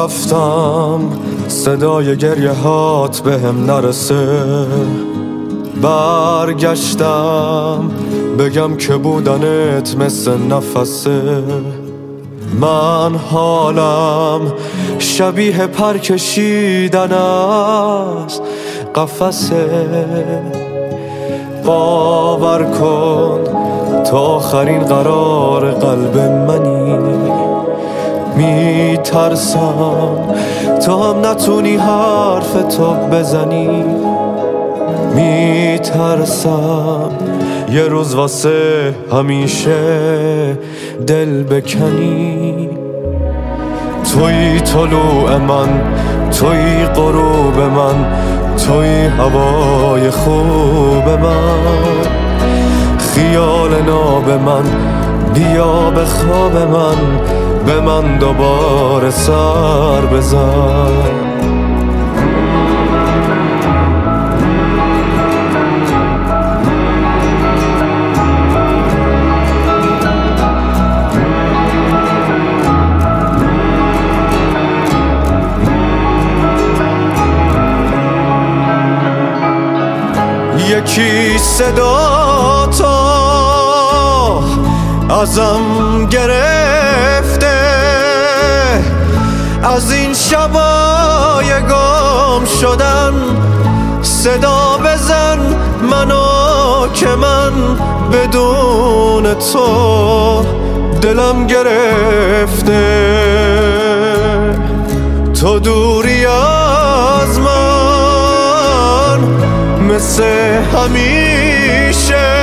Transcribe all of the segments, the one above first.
رفتم صدای گریه هات بهم نرسه، برگشتم بگم که بودنت مثل نفسه. من حالم شبیه پر کشیدن از قفسه. باور کن تا آخرین قرار قلب منی، میترسم تا هم نتونی حرف تو بزنی، میترسم یه روز واسه همیشه دل بکنی. توی طلوع من، توی غروب من، توی هوای خوب من، خیال ناب من، بیا به خواب من، به من دوباره سر بزن. یکی صدا تو ازم گرفته، از این شبای گم شدن صدا بزن منو که من بدون تو دلم گرفته. تو دوری از من مثل همیشه،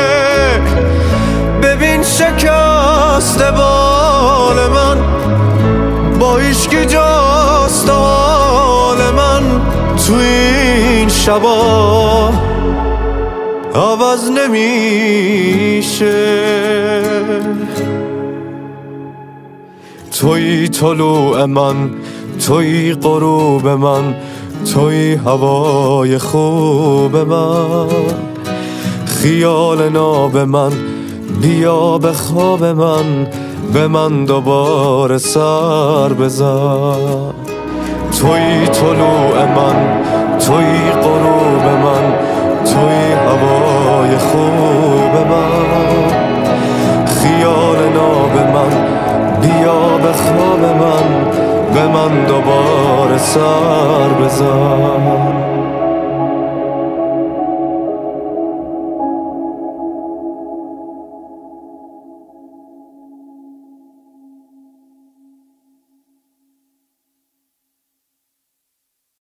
ببین شکست بال من با هیچکی جاست حال من. تو این شبا عوض نمیشه. توی طلوع من، توی غروب من، توی هوای خوب من، خیال ناب من، بیا به خواب من، به من دوباره سر بزن. توی طلوع من، توی غروب من، توی هوای خوب من، خیال ناب من، بیا به خواب من، به من دوباره سر بزن.